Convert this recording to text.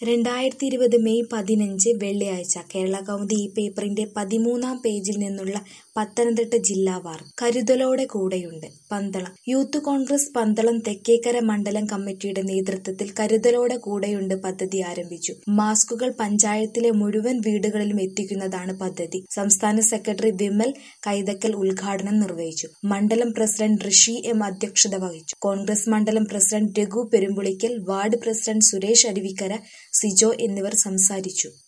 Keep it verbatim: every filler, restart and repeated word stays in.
രണ്ടായിരത്തി ഇരുപത് മെയ് പതിനഞ്ച് വെള്ളിയാഴ്ച കേരളകൗമുദി ഈ പേപ്പറിന്റെ പതിമൂന്നാം പേജിൽ നിന്നുള്ള പത്തനംതിട്ട ജില്ലാ വാർത്ത. കരുതലോടെ കൂടെയുണ്ട്. പന്തളം യൂത്ത് കോൺഗ്രസ് പന്തളം തെക്കേക്കര മണ്ഡലം കമ്മിറ്റിയുടെ നേതൃത്വത്തിൽ കരുതലോടെ കൂടെയുണ്ട് പദ്ധതി ആരംഭിച്ചു. മാസ്കുകൾ പഞ്ചായത്തിലെ മുഴുവൻ വീടുകളിലും എത്തിക്കുന്നതാണ് പദ്ധതി. സംസ്ഥാന സെക്രട്ടറി വിമൽ കൈതക്കൽ ഉദ്ഘാടനം നിർവഹിച്ചു. മണ്ഡലം പ്രസിഡന്റ് ഋഷി എം അധ്യക്ഷത വഹിച്ചു. കോൺഗ്രസ് മണ്ഡലം president Raghu Perumpulickal, ward president Suresh Aruvikkara, Sijo എന്നിവർ സംസാരിച്ചു.